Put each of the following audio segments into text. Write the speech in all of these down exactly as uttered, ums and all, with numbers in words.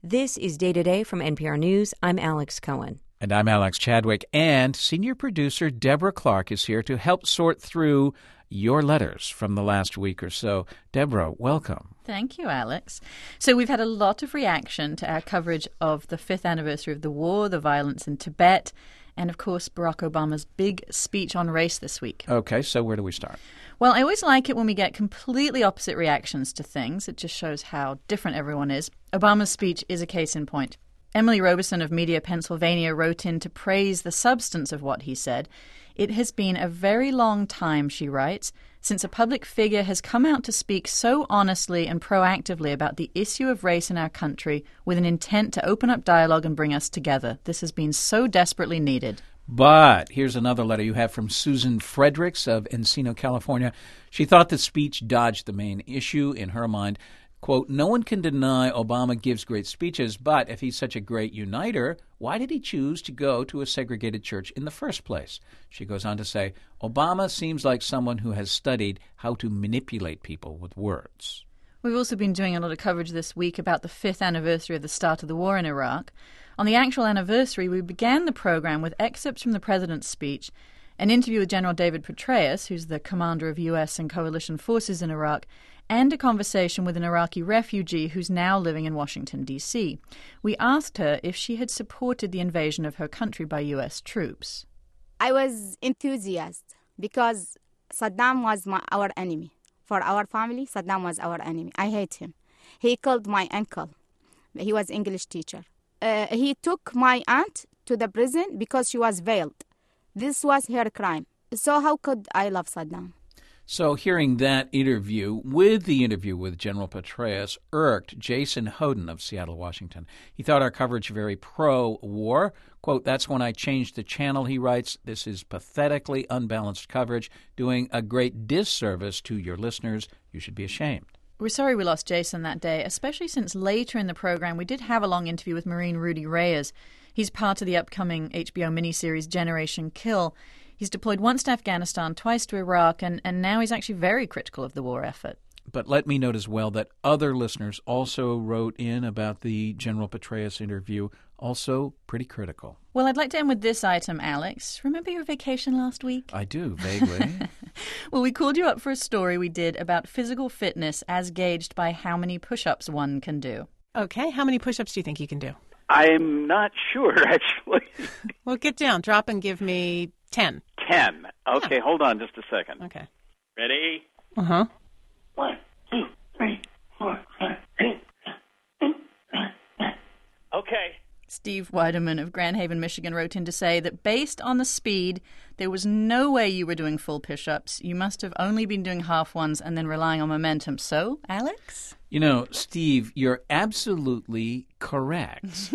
This is Day to Day from N P R News. I'm Alex Cohen. And I'm Alex Chadwick. And senior producer Deborah Clark is here to help sort through your letters from the last week or so. Deborah, welcome. Thank you, Alex. So we've had a lot of reaction to our coverage of the fifth anniversary of the war, the violence in Tibet, and, of course, Barack Obama's big speech on race this week. Okay, so where do we start? Well, I always like it when we get completely opposite reactions to things. It just shows how different everyone is. Obama's speech is a case in point. Emily Robeson of Media Pennsylvania wrote in to praise the substance of what he said. It has been a very long time, she writes, since a public figure has come out to speak so honestly and proactively about the issue of race in our country with an intent to open up dialogue and bring us together. This has been so desperately needed. But here's another letter you have from Susan Fredericks of Encino, California. She thought the speech dodged the main issue. In her mind, quote, no one can deny Obama gives great speeches, but if he's such a great uniter, why did he choose to go to a segregated church in the first place? She goes on to say, Obama seems like someone who has studied how to manipulate people with words. We've also been doing a lot of coverage this week about the fifth anniversary of the start of the war in Iraq. On the actual anniversary, we began the program with excerpts from the president's speech, an interview with General David Petraeus, who's the commander of U S and coalition forces in Iraq, and a conversation with an Iraqi refugee who's now living in Washington, D C. We asked her if she had supported the invasion of her country by U S troops. I was enthusiastic because Saddam was my, our enemy. For our family, Saddam was our enemy. I hate him. He killed my uncle. He was English teacher. Uh, he took my aunt to the prison because she was veiled. This was her crime. So how could I love Saddam? So hearing that interview with the interview with General Petraeus irked Jason Hoden of Seattle, Washington. He thought our coverage very pro-war. Quote, that's when I changed the channel, he writes. This is pathetically unbalanced coverage, doing a great disservice to your listeners. You should be ashamed. We're sorry we lost Jason that day, especially since later in the program we did have a long interview with Marine Rudy Reyes. He's part of the upcoming H B O miniseries Generation Kill. He's deployed once to Afghanistan, twice to Iraq, and, and now he's actually very critical of the war effort. But let me note as well that other listeners also wrote in about the General Petraeus interview, also pretty critical. Well, I'd like to end with this item, Alex. Remember your vacation last week? I do, vaguely. Well, we called you up for a story we did about physical fitness as gauged by how many push-ups one can do. Okay, how many push-ups do you think you can do? I'm not sure, actually. Well, get down, drop and give me ten. Ten. Okay, Yeah. Hold on just a second. Okay. Ready? Uh-huh. One, two, three, four, five, six, seven, eight. Okay. Steve Weideman of Grand Haven, Michigan wrote in to say that based on the speed, there was no way you were doing full push-ups. You must have only been doing half ones and then relying on momentum. So, Alex? You know, Steve, you're absolutely correct.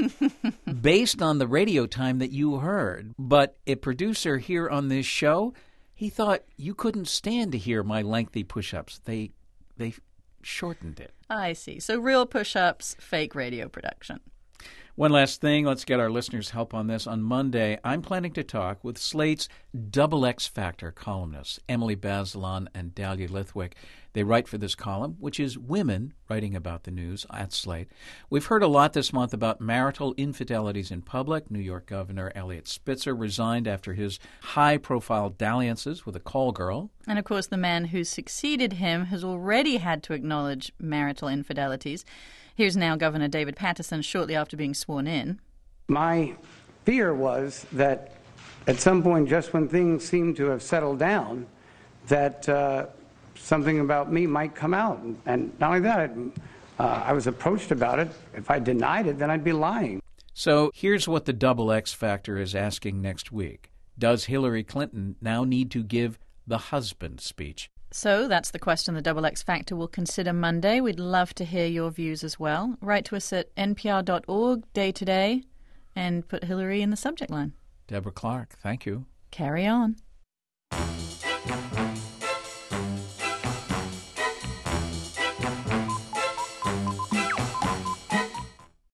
Based on the radio time that you heard. But a producer here on this show, he thought you couldn't stand to hear my lengthy push-ups. They, they shortened it. I see. So real push-ups, fake radio production. One last thing, let's get our listeners' help on this. On Monday, I'm planning to talk with Slate's Double X Factor columnists, Emily Bazelon and Dahlia Lithwick. They write for this column, which is women writing about the news at Slate. We've heard a lot this month about marital infidelities in public. New York Governor Eliot Spitzer resigned after his high-profile dalliances with a call girl. And, of course, the man who succeeded him has already had to acknowledge marital infidelities. Here's now Governor David Paterson shortly after being sworn in. My fear was that at some point, just when things seemed to have settled down, that uh, something about me might come out. And not only that, uh, I was approached about it. If I denied it, then I'd be lying. So here's what the Double X Factor is asking next week. Does Hillary Clinton now need to give the husband speech? So that's the question the Double X Factor will consider Monday. We'd love to hear your views as well. Write to us at n p r dot org, day to day, and put Hillary in the subject line. Deborah Clark, thank you. Carry on.